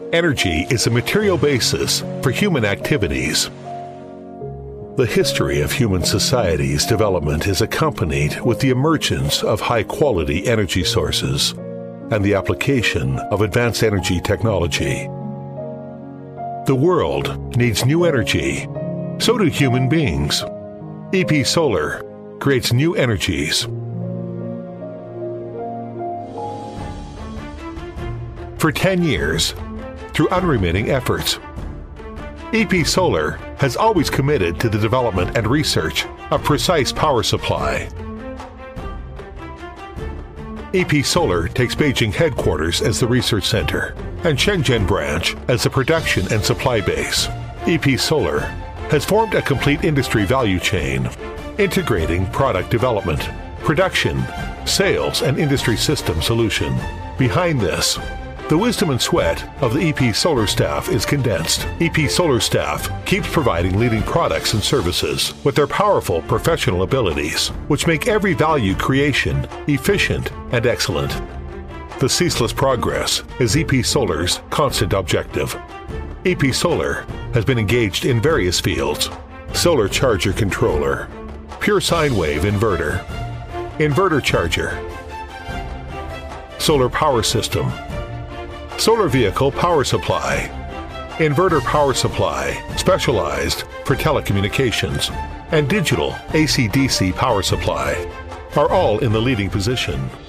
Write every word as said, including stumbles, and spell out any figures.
Energy is a material basis for human activities. The history of human society's development is accompanied with the emergence of high-quality energy sources and the application of advanced energy technology. The world needs new energy. So do human beings. E P Solar creates new energies. For ten years, through unremitting efforts, E P Solar has always committed to the development and research of precise power supply. E P Solar takes Beijing headquarters as the research center and Shenzhen branch as the production and supply base. E P Solar has formed a complete industry value chain, integrating product development, production, sales, and industry system solution. Behind this, the wisdom and sweat of the E P Solar staff is condensed. E P Solar staff keeps providing leading products and services with their powerful professional abilities, which make every value creation efficient and excellent. The ceaseless progress is E P Solar's constant objective. E P Solar has been engaged in various fields: solar charger controller, pure sine wave inverter, inverter charger, solar power system, solar vehicle power supply, inverter power supply specialized for telecommunications, and digital A C D C power supply are all in the leading position.